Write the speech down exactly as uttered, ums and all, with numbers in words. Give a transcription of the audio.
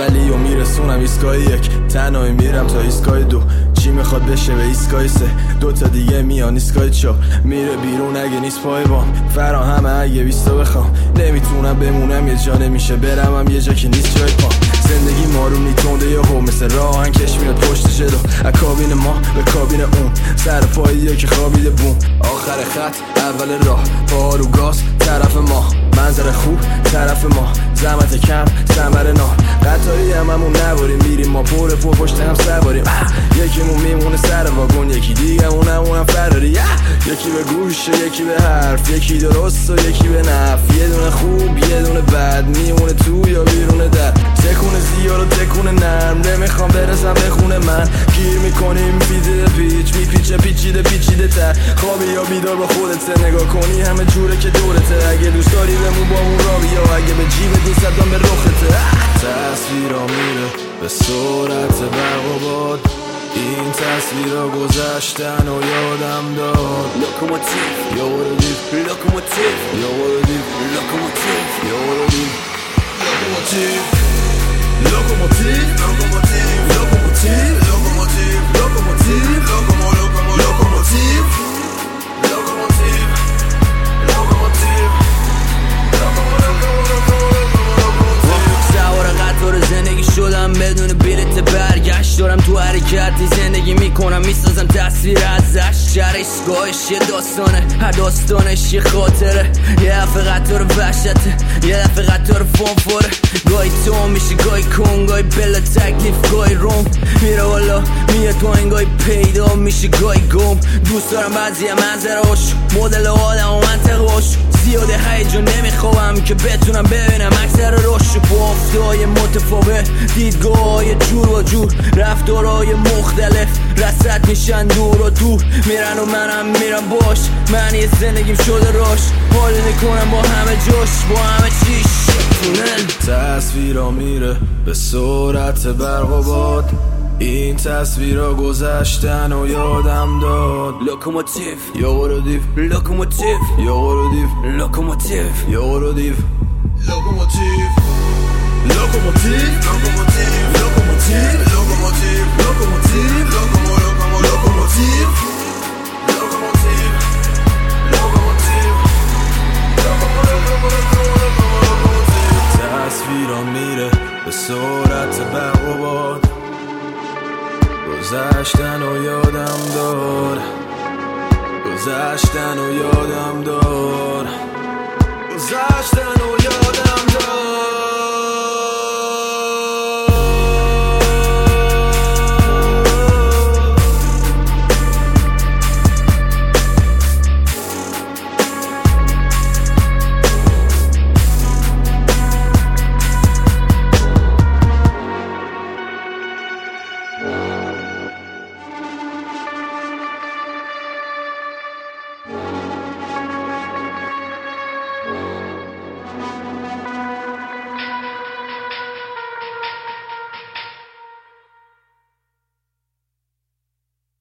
بغلی و میرسونم ایستگاه یک، تنهایی میرم تا ایستگاه دو، چی میخواد بشه به ایستگاه سه، دو تا دیگه میان ایستگاه چهار، میره بیرون اگه نیست پای بام، فراهمه اگه بیستا بخوام، نمیتونم بمونم یه جا نمیشه برم یه جا که نیست جای پام، زندگی مارونی تونده یه هو مثل راهن کش میاد پشت جلو، از کابین ما به کابین اون، سر پاییه که خوابیده بوم، آخر خط اول راه، پا رو گاز طرف ما، منظر خوب طرف ما، زحمت کم ثمره نه، قطاری هم همون نباریم میریم ما پر پر پشت هم سواریم، یکیمون میمونه سر واگن یکی دیگه مون همونم فراری، یکی به گوش یکی به حرف، یکی درست و یکی به نفع، یه دونه خوب یه دونه بد، میمونه تو یا بیرون در، تکونه زیاد و تکونه نرم، نمیخوام برسم به خونه من، گیر میکنیم پیچیده پیچ میپیچه پیچیده پیچیده تر، خوابی یا بیدار با خودت نگاه کنی همه جوره که دورته، اگه دوست داری بمون با اون را بیا، اگه به جیبت نیست حتما به رخته، تصویرا میره به سرعت برق و باد، این تصویرا گذشتن و یادم داد، لوکوموتیو یادی لوکوموتیو یادی لوکوموتیو یادی لوکوموتیو لوکوموتیو لوکوموتیو لوکوموتیو لوکوموتیو لوکوموتیو لوکومو لوکوموتیو زندگی شدم بدون بلیت برگشت، دارم تو حرکتی زندگی میکنم میسازم تصویر ازش، شهر ایستگاهش یه داستانه، هر داستانش یه خاطره، یه دفعه قطار وحشته یه دفعه قطار فانفاره، گاهی تو میشه گاهی کن، گاهی بلا تکلیف گاهی روم، میره والا میاد پایین گاهی پیدا میشه گاهی گم، دوست دارم بعضی منظرهاش مدل آدم و منطقهاش، زیاده هیجان نمیخوام که بتونم ببینم اکثر روش، با افتای متفاوت دیدگاه جور و جور، رفتارهای مختلف رصد میشن دور و دور، میرن و منم میرم باش، من یه زندگیم شده راش، حال میکنم با همه جاش با همه چیش تونل، تصویرا میره به سرعت برق و باد، این تصویرا گذشتن و یادم داد، لوکوموتیو یادی لوکوموتیو یادی لوکوموتیو یادی لوکوموتیو Locomotive, locomotive, locomotive, locomotive, locomotive, locomo, locomo, locomotive, locomotive, locomotive, locomo, locomo, locomo, locomotive. تصویرا میره به سرعت برق و باد، گذشتن و یادم دار، گذشتن و یادم دار، گذشتن و یادم